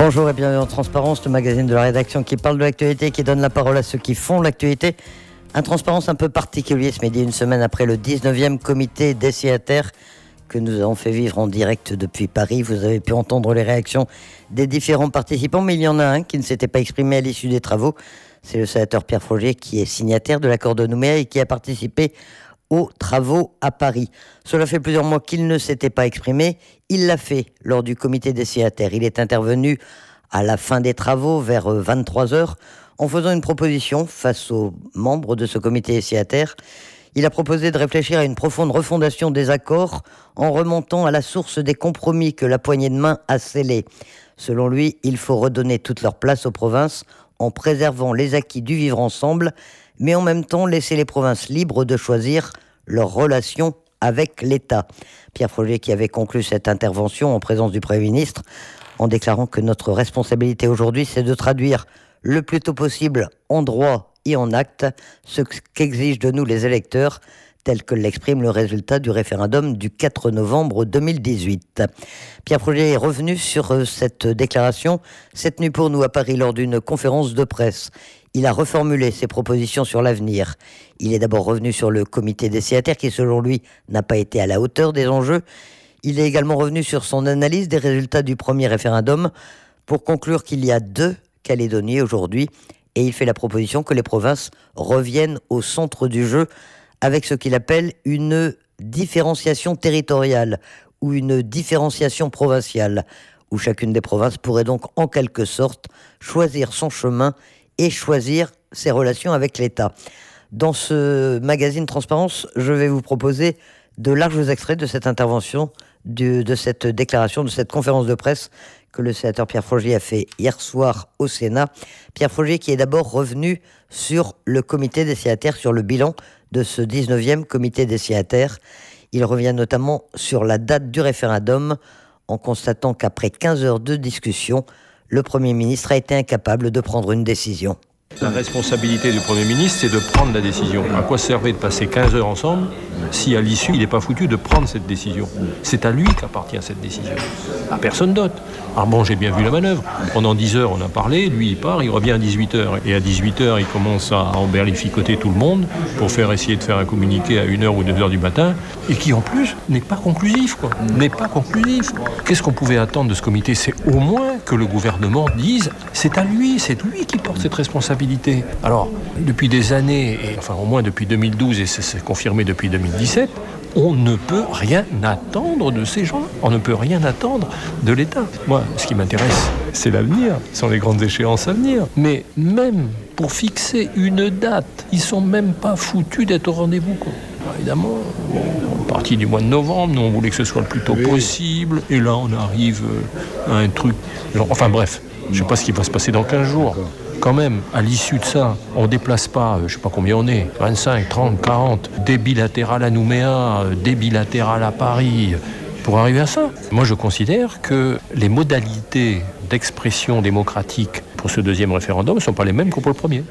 Bonjour et bienvenue en Transparence, le magazine de la rédaction qui parle de l'actualité et qui donne la parole à ceux qui font l'actualité. Un Transparence un peu particulier ce midi, une semaine après le 19e comité des signataires que nous avons fait vivre en direct depuis Paris. Vous avez pu entendre les réactions des différents participants, mais il y en a un qui ne s'était pas exprimé à l'issue des travaux. C'est le sénateur Pierre Frogier qui est signataire de l'accord de Nouméa et qui a participé aux travaux à Paris. Cela fait plusieurs mois qu'il ne s'était pas exprimé. Il l'a fait lors du comité des signataires. Il est intervenu à la fin des travaux, vers 23h, en faisant une proposition face aux membres de ce comité des signataires. Il a proposé de réfléchir à une profonde refondation des accords en remontant à la source des compromis que la poignée de main a scellés. Selon lui, il faut redonner toute leur place aux provinces en préservant les acquis du vivre ensemble, mais en même temps laisser les provinces libres de choisir leurs relations avec l'État. Pierre Frogier qui avait conclu cette intervention en présence du Premier ministre en déclarant que notre responsabilité aujourd'hui, c'est de traduire le plus tôt possible en droit et en acte ce qu'exigent de nous les électeurs, tel que l'exprime le résultat du référendum du 4 novembre 2018. Pierre Frogier est revenu sur cette déclaration cette nuit pour nous à Paris lors d'une conférence de presse. Il a reformulé ses propositions sur l'avenir. Il est d'abord revenu sur le comité des signataires qui, selon lui, n'a pas été à la hauteur des enjeux. Il est également revenu sur son analyse des résultats du premier référendum pour conclure qu'il y a 2 Calédonies aujourd'hui et il fait la proposition que les provinces reviennent au centre du jeu avec ce qu'il appelle une différenciation territoriale ou une différenciation provinciale où chacune des provinces pourrait donc en quelque sorte choisir son chemin et choisir ses relations avec l'État. Dans ce magazine Transparence, je vais vous proposer de larges extraits de cette intervention, de cette déclaration, de cette conférence de presse que le sénateur Pierre Frogier a fait hier soir au Sénat. Pierre Frogier qui est d'abord revenu sur le comité des signataires, sur le bilan de ce 19e comité des signataires. Il revient notamment sur la date du référendum en constatant qu'après 15 heures de discussion, le Premier ministre a été incapable de prendre une décision. La responsabilité du Premier ministre, c'est de prendre la décision. À quoi servait de passer 15 heures ensemble si à l'issue, il n'est pas foutu de prendre cette décision? C'est à lui qu'appartient cette décision, à personne d'autre. Alors bon, j'ai bien vu la manœuvre. Pendant 10 heures, on a parlé, lui il part, il revient à 18 heures. Et à 18 heures, il commence à emberlificoter tout le monde pour essayer de faire un communiqué à 1h ou 2h du matin, et qui en plus n'est pas conclusif, n'est pas conclusif. Qu'est-ce qu'on pouvait attendre de ce comité? C'est au moins que le gouvernement dise, c'est lui qui porte cette responsabilité. Alors, depuis des années, et enfin au moins depuis 2012, et c'est confirmé depuis 2017, on ne peut rien attendre de ces gens. On ne peut rien attendre de l'État. Moi, ce qui m'intéresse, c'est l'avenir. Ce sont les grandes échéances à venir. Mais même pour fixer une date, ils sont même pas foutus d'être au rendez-vous, Alors, évidemment, à partir du mois de novembre, nous on voulait que ce soit le plus tôt possible. Et là, on arrive à un truc... Enfin bref, je ne sais pas ce qui va se passer dans 15 jours. Quand même, à l'issue de ça, on ne déplace pas, je ne sais pas combien on est, 25, 30, 40, des bilatérales à Nouméa, des bilatérales à Paris, pour arriver à ça. Moi, je considère que les modalités d'expression démocratique pour ce deuxième référendum ne sont pas les mêmes que pour le premier.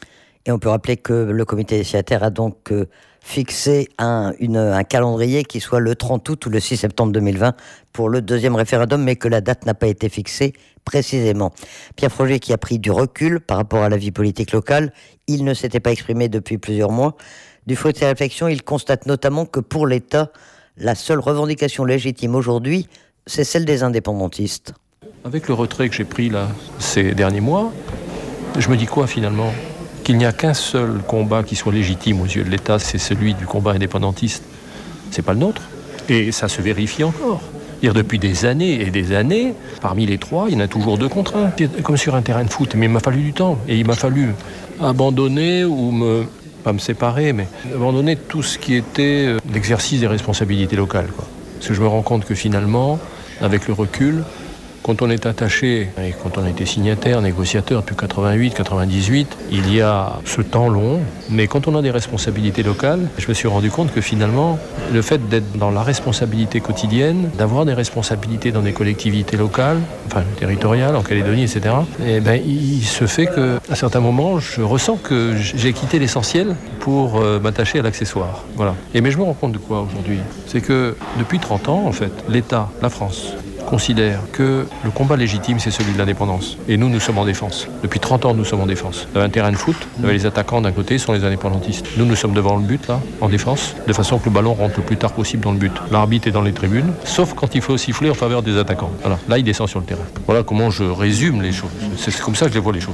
Et on peut rappeler que le comité des signataires a donc fixé un calendrier qui soit le 30 août ou le 6 septembre 2020 pour le deuxième référendum, mais que la date n'a pas été fixée précisément. Pierre Frogier qui a pris du recul par rapport à la vie politique locale, il ne s'était pas exprimé depuis plusieurs mois. Du fruit de ses réflexions, il constate notamment que pour l'État, la seule revendication légitime aujourd'hui, c'est celle des indépendantistes. Avec le retrait que j'ai pris là ces derniers mois, je me dis quoi finalement? Qu'il n'y a qu'un seul combat qui soit légitime aux yeux de l'État, c'est celui du combat indépendantiste. C'est pas le nôtre. Et ça se vérifie encore. Depuis des années et des années, parmi les 3, il y en a toujours 2 contre 1. C'est comme sur un terrain de foot, mais il m'a fallu du temps. Et il m'a fallu abandonner ou pas me séparer, mais abandonner tout ce qui était l'exercice des responsabilités locales, Parce que je me rends compte que finalement, avec le recul, quand on est attaché, et quand on a été signataire, négociateur depuis 88, 98, il y a ce temps long, mais quand on a des responsabilités locales, je me suis rendu compte que finalement, le fait d'être dans la responsabilité quotidienne, d'avoir des responsabilités dans des collectivités locales, enfin territoriales, en Calédonie, etc., il se fait qu'à certains moments, je ressens que j'ai quitté l'essentiel pour m'attacher à l'accessoire. Voilà. Mais je me rends compte de quoi aujourd'hui? C'est que depuis 30 ans, en fait, l'État, la France, considère que le combat légitime, c'est celui de l'indépendance. Et nous sommes en défense. Depuis 30 ans, nous sommes en défense. Dans un terrain de foot, les attaquants d'un côté sont les indépendantistes. Nous sommes devant le but, là, en défense, de façon que le ballon rentre le plus tard possible dans le but. L'arbitre est dans les tribunes, sauf quand il faut siffler en faveur des attaquants. Voilà, là, il descend sur le terrain. Voilà comment je résume les choses. C'est comme ça que je les vois, les choses.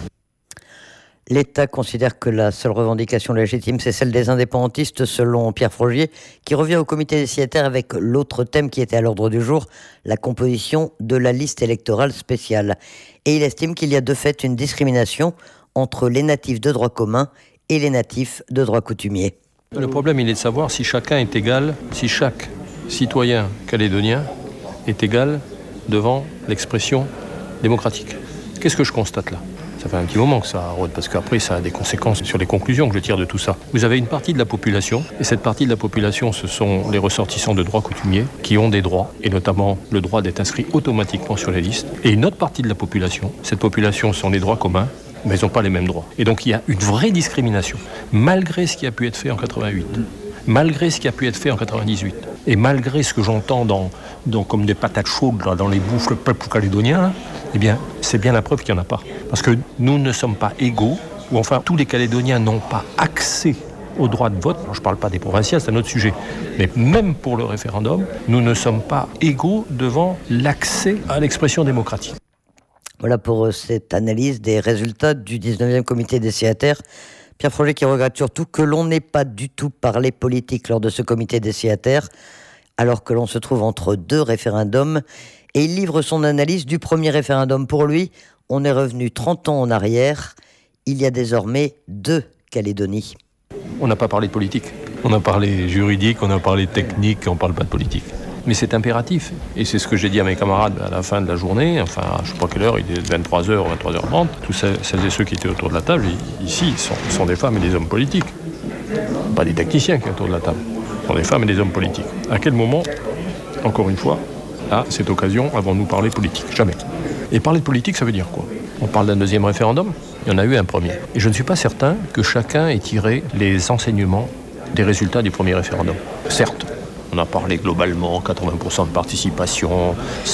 L'État considère que la seule revendication légitime, c'est celle des indépendantistes, selon Pierre Frogier, qui revient au comité des signataires avec l'autre thème qui était à l'ordre du jour, la composition de la liste électorale spéciale. Et il estime qu'il y a de fait une discrimination entre les natifs de droit commun et les natifs de droit coutumier. Le problème, il est de savoir si chacun est égal, si chaque citoyen calédonien est égal devant l'expression démocratique. Qu'est-ce que je constate là ? Ça fait un petit moment que ça rôde, parce qu'après ça a des conséquences sur les conclusions que je tire de tout ça. Vous avez une partie de la population, et cette partie de la population, ce sont les ressortissants de droit coutumier, qui ont des droits, et notamment le droit d'être inscrit automatiquement sur les listes. Et une autre partie de la population, cette population sont les droits communs, mais ils n'ont pas les mêmes droits. Et donc il y a une vraie discrimination, malgré ce qui a pu être fait en 88, malgré ce qui a pu être fait en 98, et malgré ce que j'entends comme des patates chaudes là, dans les bouches le peuple calédonien, eh bien, c'est bien la preuve qu'il n'y en a pas. Parce que nous ne sommes pas égaux, ou enfin, tous les Calédoniens n'ont pas accès au droit de vote. Alors, je ne parle pas des provinciales, c'est un autre sujet. Mais même pour le référendum, nous ne sommes pas égaux devant l'accès à l'expression démocratique. Voilà pour cette analyse des résultats du 19e comité des signataires. Pierre Frogier qui regrette surtout que l'on n'ait pas du tout parlé politique lors de ce comité des signataires, alors que l'on se trouve entre deux référendums. Et il livre son analyse du premier référendum. Pour lui, on est revenu 30 ans en arrière. Il y a désormais 2 Calédonies. On n'a pas parlé de politique. On a parlé juridique, on a parlé technique, on ne parle pas de politique. Mais c'est impératif. Et c'est ce que j'ai dit à mes camarades à la fin de la journée. Enfin, je ne sais pas quelle heure, il est 23h, 23h30. Tous celles et ceux qui étaient autour de la table, ici, sont des femmes et des hommes politiques. Pas des techniciens qui sont autour de la table. Ce sont des femmes et des hommes politiques. À quel moment, encore une fois, à cette occasion, avons-nous parlé politique? Jamais. Et parler de politique, ça veut dire quoi? On parle d'un deuxième référendum? Il y en a eu un premier. Et je ne suis pas certain que chacun ait tiré les enseignements des résultats du premier référendum. Certes, on a parlé globalement 80% de participation,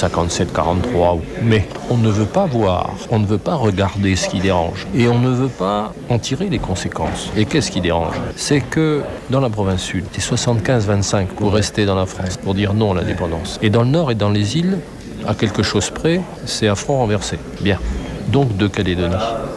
57-43, mais on ne veut pas voir, on ne veut pas regarder ce qui dérange. Et on ne veut pas en tirer les conséquences. Et qu'est-ce qui dérange? C'est que dans la province sud, c'est 75-25 pour rester dans la France, pour dire non à l'indépendance. Et dans le nord et dans les îles, à quelque chose près, c'est à front renversé. Bien. Donc 2 Calédonies.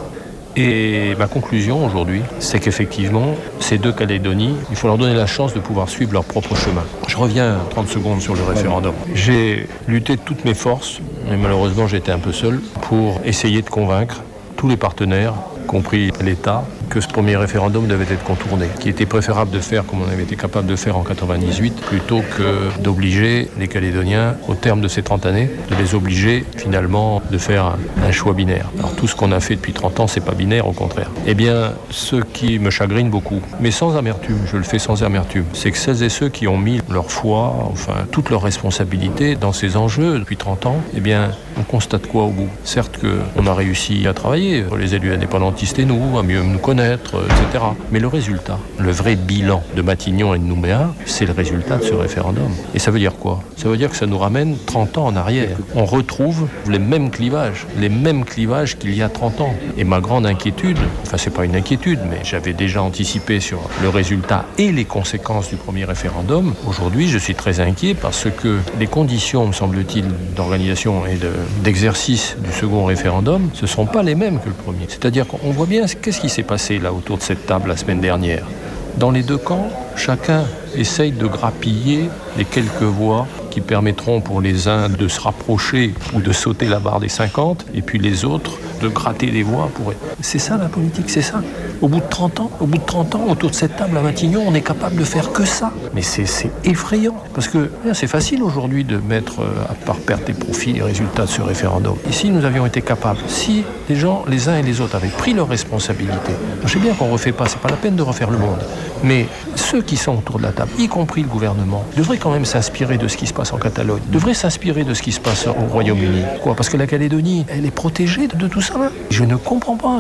Et ma conclusion aujourd'hui, c'est qu'effectivement, ces 2 Calédonies, il faut leur donner la chance de pouvoir suivre leur propre chemin. Je reviens 30 secondes sur le référendum. J'ai lutté de toutes mes forces, mais malheureusement j'étais un peu seul, pour essayer de convaincre tous les partenaires, y compris l'État, que ce premier référendum devait être contourné, qu'il était préférable de faire comme on avait été capable de faire en 98, plutôt que d'obliger les Calédoniens, au terme de ces 30 années, de les obliger finalement de faire un choix binaire. Alors tout ce qu'on a fait depuis 30 ans, c'est pas binaire, au contraire. Eh bien, ce qui me chagrine beaucoup, mais sans amertume, je le fais sans amertume, c'est que celles et ceux qui ont mis leur foi, enfin toutes leurs responsabilités dans ces enjeux depuis 30 ans, eh bien, on constate quoi au bout? Certes qu'on a réussi à travailler, les élus indépendantistes et nous, à mieux nous connaître, etc. Mais le résultat, le vrai bilan de Matignon et de Nouméa, c'est le résultat de ce référendum. Et ça veut dire quoi? Ça veut dire que ça nous ramène 30 ans en arrière. On retrouve les mêmes clivages qu'il y a 30 ans. Et ma grande inquiétude, enfin c'est pas une inquiétude, mais j'avais déjà anticipé sur le résultat et les conséquences du premier référendum. Aujourd'hui, je suis très inquiet parce que les conditions, me semble-t-il, d'organisation et d'exercice du second référendum, ce ne sont pas les mêmes que le premier. C'est-à-dire qu'on voit bien qu'est-ce qui s'est passé là autour de cette table la semaine dernière. Dans les 2 camps, chacun essaye de grappiller les quelques voix qui permettront pour les uns de se rapprocher ou de sauter la barre des 50, et puis les autres de gratter des voix pour... C'est ça la politique, c'est ça. Au bout de 30 ans, autour de cette table à Matignon, on est capable de faire que ça. Mais c'est effrayant, parce que c'est facile aujourd'hui de mettre à part perte et profit les résultats de ce référendum. Ici, nous avions été capables, si les gens, les uns et les autres, avaient pris leurs responsabilités, je sais bien qu'on ne refait pas, c'est pas la peine de refaire le monde, mais ceux qui sont autour de la table, y compris le gouvernement, devraient quand même s'inspirer de ce qui se passe en Catalogne, devraient s'inspirer de ce qui se passe au Royaume-Uni. Parce que la Calédonie, elle est protégée de tout ça. Je ne comprends pas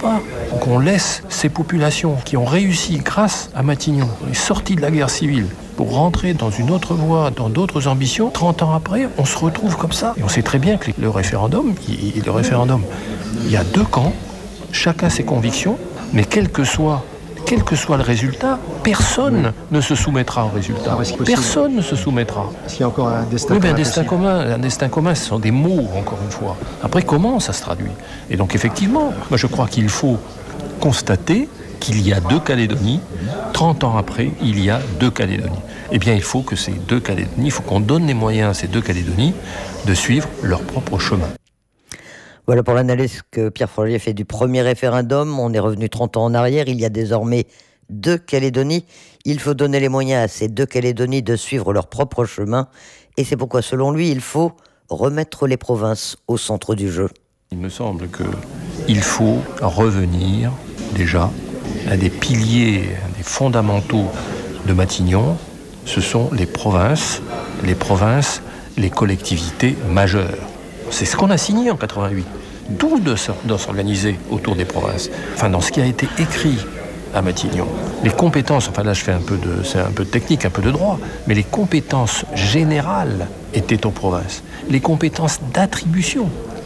qu'on laisse ces populations qui ont réussi grâce à Matignon, les sorties de la guerre civile, pour rentrer dans une autre voie, dans d'autres ambitions. 30 ans après, on se retrouve comme ça. Et on sait très bien que le référendum, il y a deux camps, chacun ses convictions, mais quel que soit le résultat, personne ne se soumettra au résultat. Personne ne se soumettra. Est-ce qu'il y a encore un destin commun? Oui, un destin commun, ce sont des mots, encore une fois. Après, comment ça se traduit? Et donc, effectivement, moi, je crois qu'il faut constater qu'il y a deux Calédonies. 30 ans après, il y a deux Calédonies. Eh bien, il faut que ces deux Calédonies, il faut qu'on donne les moyens à ces deux Calédonies de suivre leur propre chemin. Voilà pour l'analyse que Pierre Frogier fait du premier référendum. On est revenu 30 ans en arrière. Il y a désormais deux Calédonies. Il faut donner les moyens à ces deux Calédonies de suivre leur propre chemin. Et c'est pourquoi, selon lui, il faut remettre les provinces au centre du jeu. Il me semble qu'il faut revenir déjà à des piliers, à des fondamentaux de Matignon. Ce sont les provinces, les collectivités majeures. C'est ce qu'on a signé en 88. D'où de s'organiser autour des provinces. Enfin, dans ce qui a été écrit à Matignon. Les compétences, enfin là je fais c'est un peu de technique, un peu de droit, mais les compétences générales étaient aux provinces. Les compétences d'attribution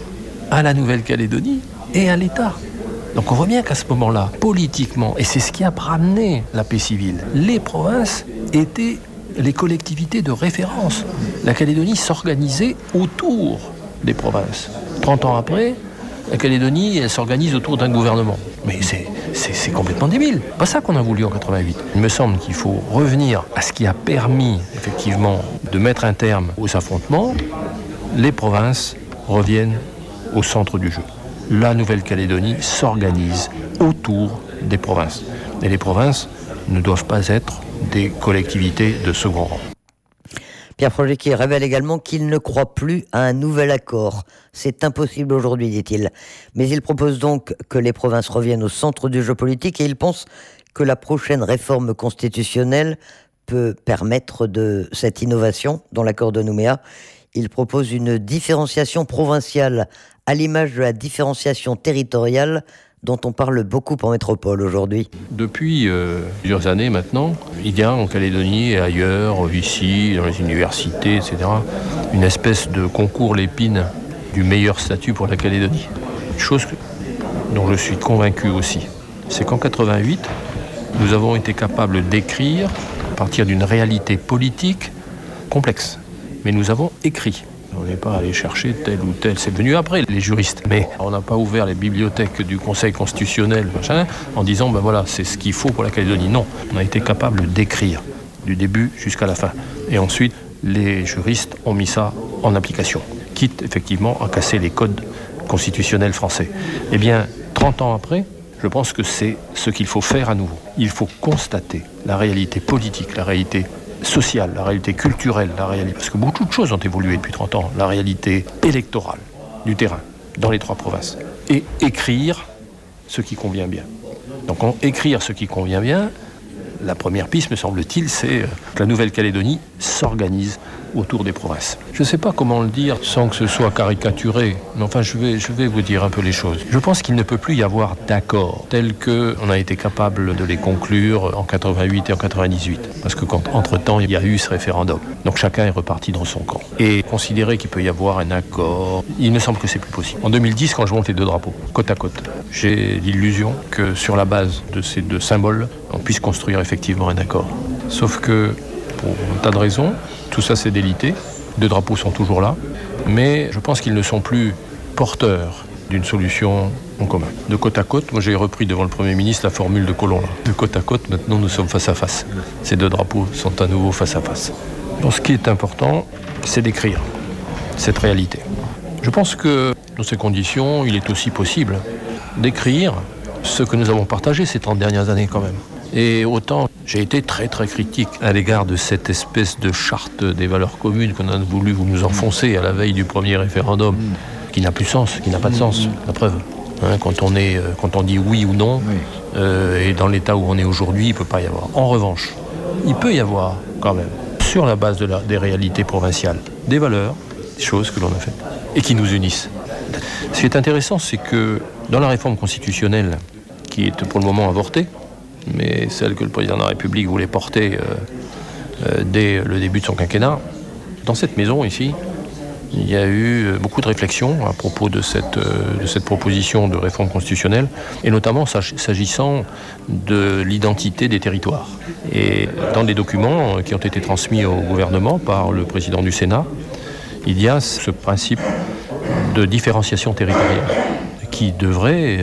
à la Nouvelle-Calédonie et à l'État. Donc on voit bien qu'à ce moment-là, politiquement, et c'est ce qui a ramené la paix civile, les provinces étaient les collectivités de référence. La Calédonie s'organisait autour des provinces. 30 ans après, la Calédonie, elle s'organise autour d'un gouvernement. Mais c'est complètement débile. C'est pas ça qu'on a voulu en 88. Il me semble qu'il faut revenir à ce qui a permis, effectivement, de mettre un terme aux affrontements. Les provinces reviennent au centre du jeu. La Nouvelle-Calédonie s'organise autour des provinces. Et les provinces ne doivent pas être des collectivités de second rang. Pierre Frogier qui révèle également qu'il ne croit plus à un nouvel accord. C'est impossible aujourd'hui, dit-il. Mais il propose donc que les provinces reviennent au centre du jeu politique et il pense que la prochaine réforme constitutionnelle peut permettre de cette innovation dans l'accord de Nouméa. Il propose une différenciation provinciale à l'image de la différenciation territoriale dont on parle beaucoup en métropole aujourd'hui. Depuis plusieurs années maintenant, il y a en Calédonie et ailleurs, ici, dans les universités, etc., une espèce de concours Lépine du meilleur statut pour la Calédonie. Chose dont je suis convaincu aussi, c'est qu'en 88, nous avons été capables d'écrire à partir d'une réalité politique complexe. Mais nous avons écrit. On n'est pas allé chercher tel ou tel, c'est venu après, les juristes. Mais on n'a pas ouvert les bibliothèques du Conseil constitutionnel en disant, ben voilà, c'est ce qu'il faut pour la Calédonie. Non, on a été capable d'écrire du début jusqu'à la fin. Et ensuite, les juristes ont mis ça en application, quitte effectivement à casser les codes constitutionnels français. Eh bien, 30 ans après, je pense que c'est ce qu'il faut faire à nouveau. Il faut constater la réalité politique, la réalité sociale, la réalité culturelle, la réalité... Parce que beaucoup de choses ont évolué depuis 30 ans. La réalité électorale du terrain, dans les trois provinces. Et écrire ce qui convient bien. Donc, écrire ce qui convient bien, la première piste, me semble-t-il, c'est que la Nouvelle-Calédonie s'organise autour des provinces. Je ne sais pas comment le dire sans que ce soit caricaturé, mais enfin je vais vous dire un peu les choses. Je pense qu'il ne peut plus y avoir d'accords tels qu'on a été capable de les conclure en 88 et en 98. Parce que entre-temps, il y a eu ce référendum. Donc chacun est reparti dans son camp. Et considérer qu'il peut y avoir un accord, il me semble que c'est plus possible. En 2010, quand je monte les deux drapeaux, côte à côte, j'ai l'illusion que sur la base de ces deux symboles, on puisse construire effectivement un accord. Sauf que, pour un tas de raisons, tout ça c'est délité, deux drapeaux sont toujours là, mais je pense qu'ils ne sont plus porteurs d'une solution en commun. De côte à côte, moi j'ai repris devant le Premier ministre la formule de Colomb. De côte à côte, maintenant nous sommes face à face. Ces deux drapeaux sont à nouveau face à face. Donc ce qui est important, c'est d'écrire cette réalité. Je pense que dans ces conditions, il est aussi possible d'écrire ce que nous avons partagé ces 30 dernières années quand même. Et autant, j'ai été très très critique à l'égard de cette espèce de charte des valeurs communes qu'on a voulu vous nous enfoncer à la veille du premier référendum, qui n'a plus de sens, qui n'a pas de sens, la preuve. Quand on dit oui ou non, et dans l'état où on est aujourd'hui, il ne peut pas y avoir. En revanche, il peut y avoir quand même, sur la base des réalités provinciales, des valeurs, des choses que l'on a faites, et qui nous unissent. Ce qui est intéressant, c'est que dans la réforme constitutionnelle, qui est pour le moment avortée, mais celle que le président de la République voulait porter dès le début de son quinquennat. Dans cette maison ici, il y a eu beaucoup de réflexions à propos de cette proposition de réforme constitutionnelle, et notamment s'agissant de l'identité des territoires. Et dans les documents qui ont été transmis au gouvernement par le président du Sénat, il y a ce principe de différenciation territoriale qui devrait,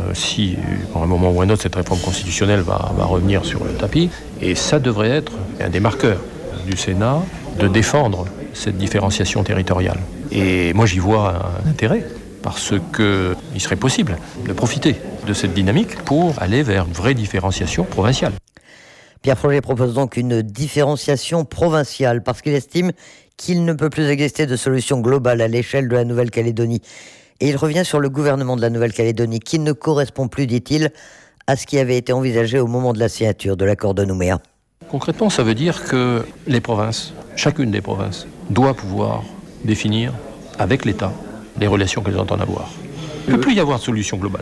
si à un moment ou un autre cette réforme constitutionnelle va revenir sur le tapis, et ça devrait être un des marqueurs du Sénat de défendre cette différenciation territoriale. Et moi j'y vois un intérêt, parce qu'il serait possible de profiter de cette dynamique pour aller vers une vraie différenciation provinciale. Pierre Frogier propose donc une différenciation provinciale, parce qu'il estime qu'il ne peut plus exister de solution globale à l'échelle de la Nouvelle-Calédonie. Et il revient sur le gouvernement de la Nouvelle-Calédonie, qui ne correspond plus, dit-il, à ce qui avait été envisagé au moment de la signature de l'accord de Nouméa. Concrètement, ça veut dire que les provinces, chacune des provinces, doit pouvoir définir avec l'État les relations qu'elles entendent avoir. Il ne peut plus y avoir de solution globale.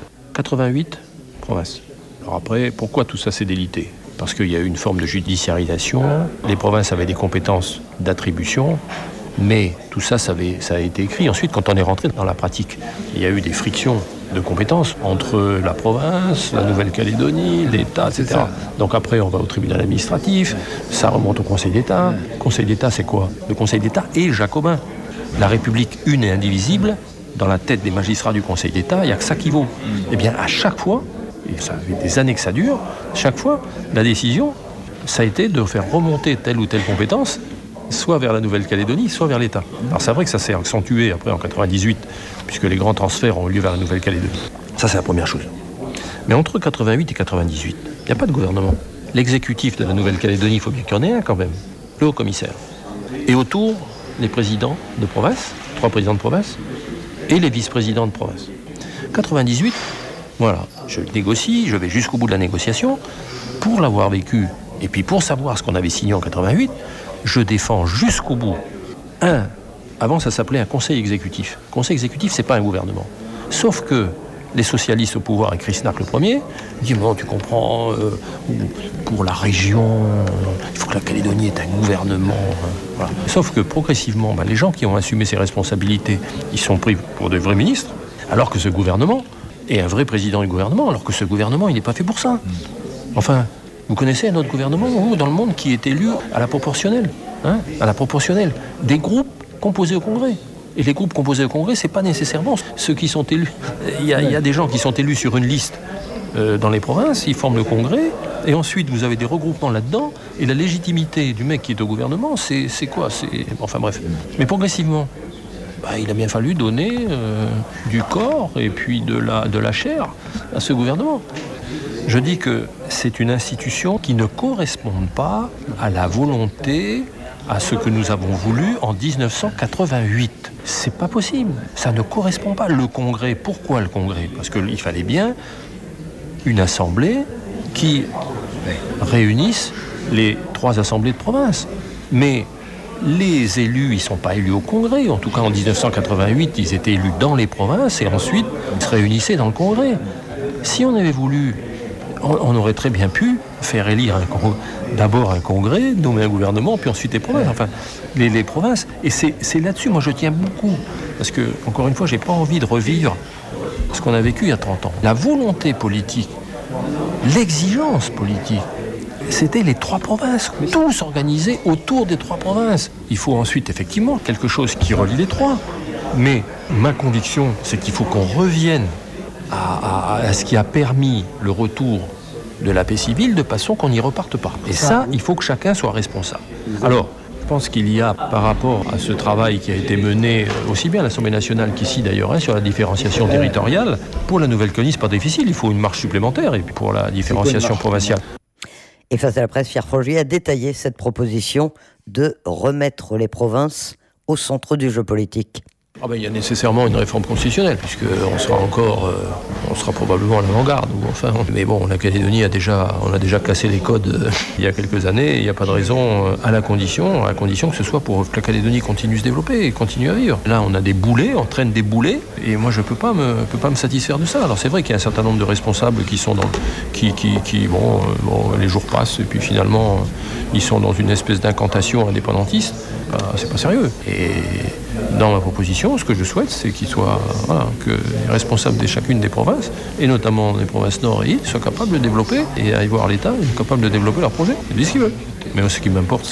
88 provinces. Alors après, pourquoi tout ça s'est délité ? Parce qu'il y a eu une forme de judiciarisation, les provinces avaient des compétences d'attribution, mais tout ça, ça a été écrit. Ensuite, quand on est rentré dans la pratique, il y a eu des frictions de compétences entre la province, la Nouvelle-Calédonie, l'État, etc. Donc après, on va au tribunal administratif, ça remonte au Conseil d'État. Le Conseil d'État, c'est quoi ? Le Conseil d'État est jacobin. La République une et indivisible, dans la tête des magistrats du Conseil d'État, il n'y a que ça qui vaut. Eh bien, à chaque fois, et ça fait des années que ça dure, chaque fois, la décision, ça a été de faire remonter telle ou telle compétence, soit vers la Nouvelle-Calédonie, soit vers l'État. Alors c'est vrai que ça s'est accentué après en 98, puisque les grands transferts ont eu lieu vers la Nouvelle-Calédonie. Ça, c'est la première chose. Mais entre 88 et 98, il n'y a pas de gouvernement. L'exécutif de la Nouvelle-Calédonie, il faut bien qu'il y en ait un quand même, le haut-commissaire. Et autour, les présidents de province, 3 présidents de province, et les vice-présidents de province. 98, voilà, je négocie, je vais jusqu'au bout de la négociation. Pour l'avoir vécu, et puis pour savoir ce qu'on avait signé en 88, je défends jusqu'au bout. Avant ça s'appelait un conseil exécutif. Conseil exécutif, c'est pas un gouvernement. Sauf que les socialistes au pouvoir, et Krishnak le premier, disent bon, tu comprends, pour la région, il faut que la Calédonie ait un gouvernement. Voilà. Sauf que progressivement, les gens qui ont assumé ces responsabilités, ils sont pris pour de vrais ministres, alors que ce gouvernement est un vrai président du gouvernement, alors que ce gouvernement, il n'est pas fait pour ça. Enfin, vous connaissez un autre gouvernement, vous, dans le monde, qui est élu à la proportionnelle, à la proportionnelle, des groupes composés au Congrès. Et les groupes composés au Congrès, c'est pas nécessairement ceux qui sont élus. Il y a des gens qui sont élus sur une liste dans les provinces, ils forment le Congrès, et ensuite vous avez des regroupements là-dedans, et la légitimité du mec qui est au gouvernement, c'est quoi ? Enfin bref. Mais progressivement, il a bien fallu donner du corps et puis de la chair à ce gouvernement. Je dis que c'est une institution qui ne correspond pas à la volonté, à ce que nous avons voulu en 1988. C'est pas possible, ça ne correspond pas. Le Congrès, pourquoi le Congrès ? Parce qu'il fallait bien une assemblée qui réunisse les 3 assemblées de province. Mais les élus, ils ne sont pas élus au Congrès. En tout cas, en 1988, ils étaient élus dans les provinces et ensuite, ils se réunissaient dans le Congrès. Si on avait voulu, on aurait très bien pu faire élire d'abord un congrès, nommer un gouvernement, puis ensuite les provinces. Enfin, les provinces. Et c'est là-dessus, moi je tiens beaucoup. Parce que, encore une fois, j'ai pas envie de revivre ce qu'on a vécu il y a 30 ans. La volonté politique, l'exigence politique, c'était les 3 provinces, tous organisés autour des 3 provinces. Il faut ensuite, effectivement, quelque chose qui relie les 3. Mais ma conviction, c'est qu'il faut qu'on revienne à ce qui a permis le retour de la paix civile de façon qu'on n'y reparte pas. Et ça, il faut que chacun soit responsable. Alors, je pense qu'il y a, par rapport à ce travail qui a été mené aussi bien à l'Assemblée nationale qu'ici d'ailleurs, sur la différenciation territoriale, pour la Nouvelle-Calédonie, c'est pas difficile, il faut une marche supplémentaire, et puis pour la différenciation provinciale. Et face à la presse, Pierre Frogier a détaillé cette proposition de remettre les provinces au centre du jeu politique. Il y a nécessairement une réforme constitutionnelle, puisqu'on sera probablement à l'avant-garde. Mais bon, la Calédonie on a déjà cassé les codes il y a quelques années, et il n'y a pas de raison, à la condition que ce soit pour que la Calédonie continue à se développer et continue à vivre. Là, on a des boulets, on traîne des boulets, et moi je peux pas me satisfaire de ça. Alors c'est vrai qu'il y a un certain nombre de responsables qui sont les jours passent, et puis finalement, ils sont dans une espèce d'incantation indépendantiste. C'est pas sérieux. Et dans ma proposition, ce que je souhaite, c'est que les responsables de chacune des provinces, et notamment des provinces nord et îles, soient capables de développer, et à y voir l'État, ils sont capables de développer leur projet. Ils disent ce qu'ils veulent. Mais ce qui m'importe,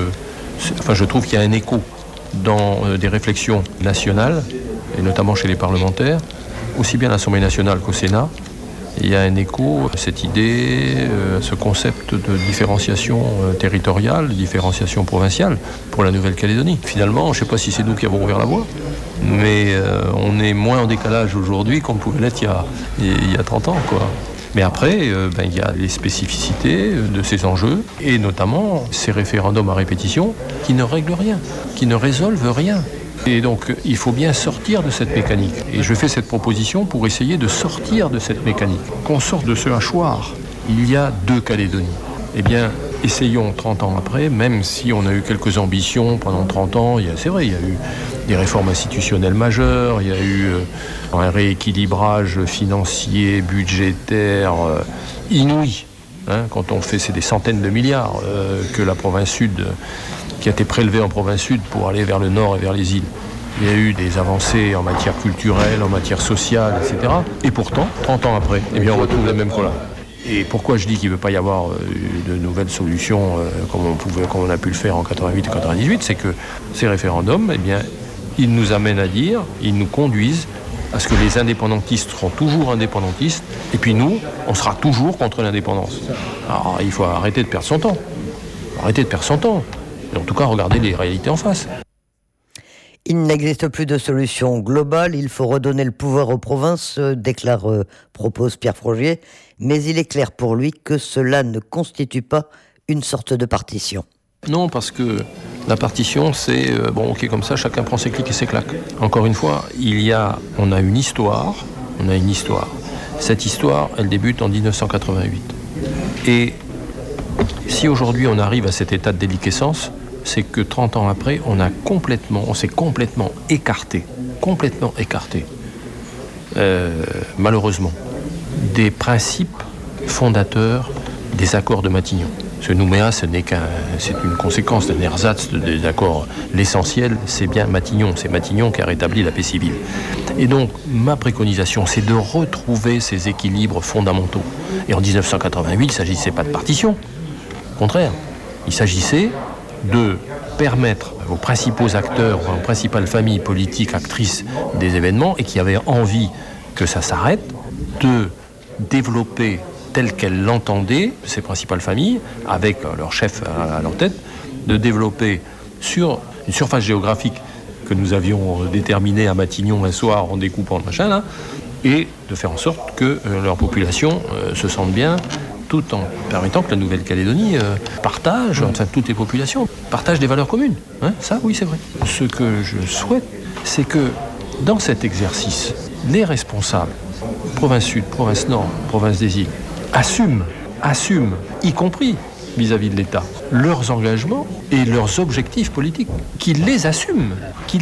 je trouve qu'il y a un écho dans des réflexions nationales, et notamment chez les parlementaires, aussi bien à l'Assemblée nationale qu'au Sénat. Il y a un écho à cette idée, à ce concept de différenciation territoriale, de différenciation provinciale pour la Nouvelle-Calédonie. Finalement, je ne sais pas si c'est nous qui avons ouvert la voie, mais on est moins en décalage aujourd'hui qu'on pouvait l'être il y a 30 ans, quoi. Mais après, il y a les spécificités de ces enjeux, et notamment ces référendums à répétition qui ne règlent rien, qui ne résolvent rien. Et donc, il faut bien sortir de cette mécanique. Et je fais cette proposition pour essayer de sortir de cette mécanique. Qu'on sorte de ce hachoir. Il y a 2 Calédonies. Eh bien, essayons 30 ans après, même si on a eu quelques ambitions pendant 30 ans, c'est vrai, il y a eu des réformes institutionnelles majeures, il y a eu un rééquilibrage financier, budgétaire inouï. Quand on fait, c'est des centaines de milliards que la province sud, qui a été prélevée en province sud pour aller vers le nord et vers les îles. Il y a eu des avancées en matière culturelle, en matière sociale, etc. Et pourtant, 30 ans après, on retrouve les mêmes problèmes. Et pourquoi je dis qu'il ne veut pas y avoir de nouvelles solutions comme on a pu le faire en 88 et 98, c'est que ces référendums, ils nous amènent à dire, ils nous conduisent à ce que les indépendantistes seront toujours indépendantistes, et puis nous, on sera toujours contre l'indépendance. Alors il faut arrêter de perdre son temps. Et en tout cas, regarder les réalités en face. Il n'existe plus de solution globale, il faut redonner le pouvoir aux provinces, propose Pierre Frogier, mais il est clair pour lui que cela ne constitue pas une sorte de partition. Non, parce que la partition, c'est, comme ça, chacun prend ses clics et ses claques. Encore une fois, on a une histoire. Cette histoire, elle débute en 1988. Et si aujourd'hui on arrive à cet état de déliquescence, c'est que 30 ans après, on s'est complètement écarté, malheureusement, des principes fondateurs des accords de Matignon. Ce Nouméa, c'est une conséquence d'un ersatz des accords. L'essentiel, c'est bien Matignon. C'est Matignon qui a rétabli la paix civile. Et donc, ma préconisation, c'est de retrouver ces équilibres fondamentaux. Et en 1988, il ne s'agissait pas de partition. Au contraire, il s'agissait de permettre aux principaux acteurs, aux principales familles politiques actrices des événements et qui avaient envie que ça s'arrête, de développer telle qu'elles l'entendaient, ces principales familles, avec leur chef à leur tête, de développer sur une surface géographique que nous avions déterminée à Matignon un soir en découpant le machin, là, et de faire en sorte que leur population se sente bien, tout en permettant que la Nouvelle-Calédonie partage, toutes les populations, partagent des valeurs communes. Ça, oui, c'est vrai. Ce que je souhaite, c'est que dans cet exercice, les responsables, province sud, province nord, province des îles, assument, y compris vis-à-vis de l'État, leurs engagements et leurs objectifs politiques, qu'ils les assument.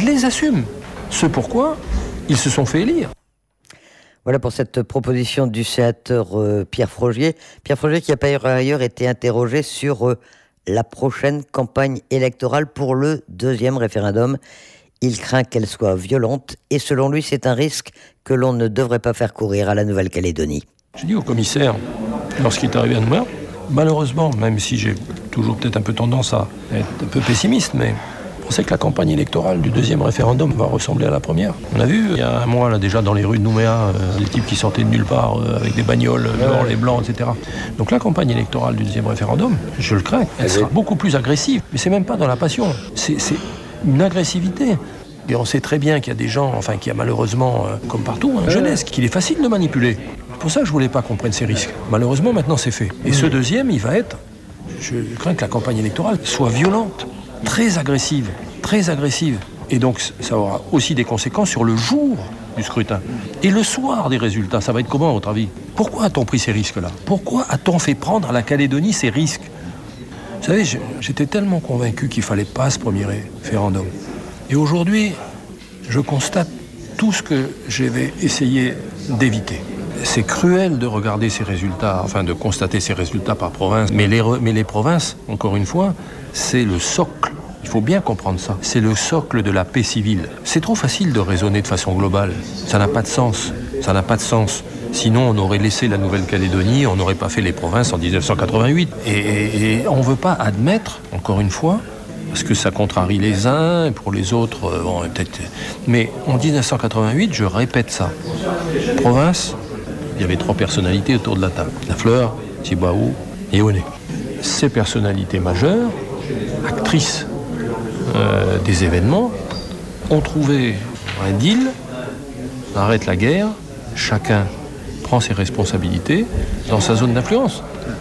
Ce pourquoi ils se sont fait élire. Voilà pour cette proposition du sénateur Pierre Frogier. Pierre Frogier qui a par ailleurs été interrogé sur la prochaine campagne électorale pour le 2e référendum. Il craint qu'elle soit violente et selon lui, c'est un risque que l'on ne devrait pas faire courir à la Nouvelle-Calédonie. J'ai dit au commissaire, lorsqu'il est arrivé à Nouméa, malheureusement, même si j'ai toujours peut-être un peu tendance à être un peu pessimiste, mais on sait que la campagne électorale du 2e référendum va ressembler à la première. On a vu, il y a un mois, là, déjà dans les rues de Nouméa, des types qui sortaient de nulle part avec des bagnoles, dehors les blancs, etc. Donc la campagne électorale du 2e référendum, je le crains, elle sera beaucoup plus agressive. Mais c'est même pas dans la passion, c'est une agressivité. Et on sait très bien qu'il y a des gens, qu'il y a malheureusement, comme partout, une jeunesse, qu'il est facile de manipuler. C'est pour ça que je voulais pas qu'on prenne ces risques. Malheureusement, maintenant c'est fait. Et ce 2e, il va être, je crains que la campagne électorale soit violente, très agressive. Et donc, ça aura aussi des conséquences sur le jour du scrutin. Et le soir des résultats, ça va être comment, à votre avis ? Pourquoi a-t-on pris ces risques-là ? Pourquoi a-t-on fait prendre à la Calédonie ces risques ? Vous savez, j'étais tellement convaincu qu'il ne fallait pas ce premier référendum. Et aujourd'hui, je constate tout ce que j'avais essayé d'éviter. C'est cruel de regarder ces résultats, enfin de constater ces résultats par province. Mais les provinces, encore une fois, c'est le socle. Il faut bien comprendre ça. C'est le socle de la paix civile. C'est trop facile de raisonner de façon globale. Ça n'a pas de sens. Ça n'a pas de sens. Sinon, on aurait laissé la Nouvelle-Calédonie, on n'aurait pas fait les provinces en 1988. Et on ne veut pas admettre, encore une fois, parce que ça contrarie les uns, pour les autres, bon, peut-être... Mais en 1988, je répète ça. Province, il y avait 3 personnalités autour de la table. Lafleur, Tjibaou et Oné. Ces personnalités majeures, actrices des événements, ont trouvé un deal, on arrête la guerre, chacun prend ses responsabilités dans sa zone d'influence.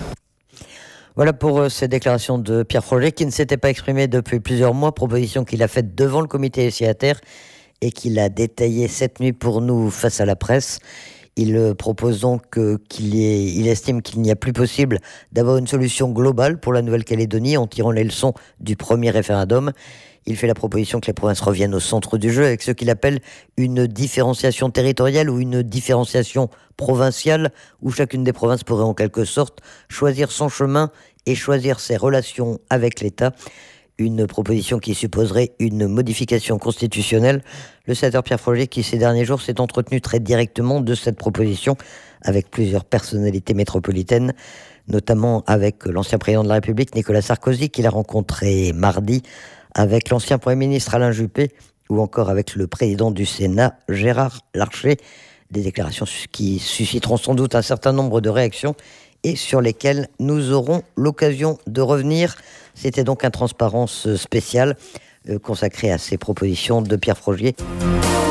Voilà pour ces déclarations de Pierre Frogier, qui ne s'était pas exprimé depuis plusieurs mois, proposition qu'il a faite devant le comité signataire et qu'il a détaillée cette nuit pour nous face à la presse. Il propose donc il estime qu'il n'y a plus possible d'avoir une solution globale pour la Nouvelle-Calédonie en tirant les leçons du premier référendum. Il fait la proposition que les provinces reviennent au centre du jeu avec ce qu'il appelle une différenciation territoriale ou une différenciation provinciale où chacune des provinces pourrait en quelque sorte choisir son chemin et choisir ses relations avec l'État. Une proposition qui supposerait une modification constitutionnelle. Le sénateur Pierre Frogier, qui ces derniers jours s'est entretenu très directement de cette proposition avec plusieurs personnalités métropolitaines, notamment avec l'ancien président de la République, Nicolas Sarkozy, qu'il a rencontré mardi, avec l'ancien Premier ministre Alain Juppé, ou encore avec le président du Sénat, Gérard Larcher. Des déclarations qui susciteront sans doute un certain nombre de réactions et sur lesquelles nous aurons l'occasion de revenir. C'était donc un Transparence spécial consacré à ces propositions de Pierre Frogier.